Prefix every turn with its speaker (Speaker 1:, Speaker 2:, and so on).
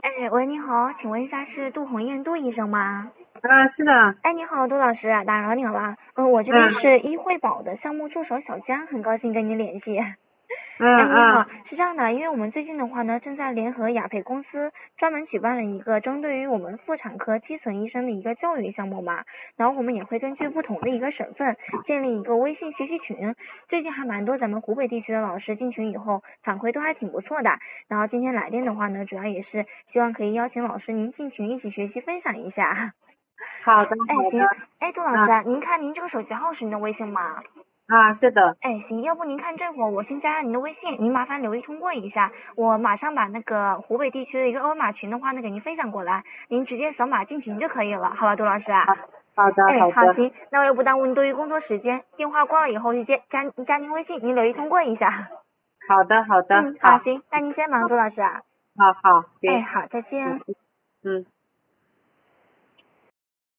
Speaker 1: 哎，喂，你好，请问一下是杜红艳杜医生吗？
Speaker 2: 是的。
Speaker 1: 哎，你好，杜老师，打扰你了。我这边
Speaker 2: 嗯
Speaker 1: 是医惠宝的项目助手小江，很高兴跟你联系。
Speaker 2: 嗯
Speaker 1: 哎，你
Speaker 2: 嗯。
Speaker 1: 好，是这样的，因为我们最近的话呢，正在联合雅培公司专门举办了一个针对于我们妇产科基层医生的一个教育项目嘛，然后我们也会根据不同的一个省份建立一个微信学习群，最近还蛮多咱们湖北地区的老师进群以后反馈都还挺不错的，然后今天来电的话呢，主要也是希望可以邀请老师您进群一起学习分享一下。
Speaker 2: 好的
Speaker 1: 哎，行，
Speaker 2: 好的。
Speaker 1: 哎，杜老师
Speaker 2: 嗯
Speaker 1: 啊，您看您这个手机号是您的微信吗？
Speaker 2: 是的。
Speaker 1: 哎，行，要不您看这会儿我先加上您的微信，您麻烦留意通过一下，我马上把那个湖北地区的一个二维码群的话呢给您分享过来，您直接扫码进群就可以了，好吧，杜老师啊？
Speaker 2: 好好的
Speaker 1: 哎，好，
Speaker 2: 好的。
Speaker 1: 行，那我也不耽误您多余工作时间，电话挂了以后就加您微信，您留意通过一下。
Speaker 2: 好的好的。
Speaker 1: 嗯，好，
Speaker 2: 好。
Speaker 1: 行，那您先忙，杜老师啊。
Speaker 2: 好好
Speaker 1: 哎，
Speaker 2: 行。
Speaker 1: 好，再见。
Speaker 2: 嗯。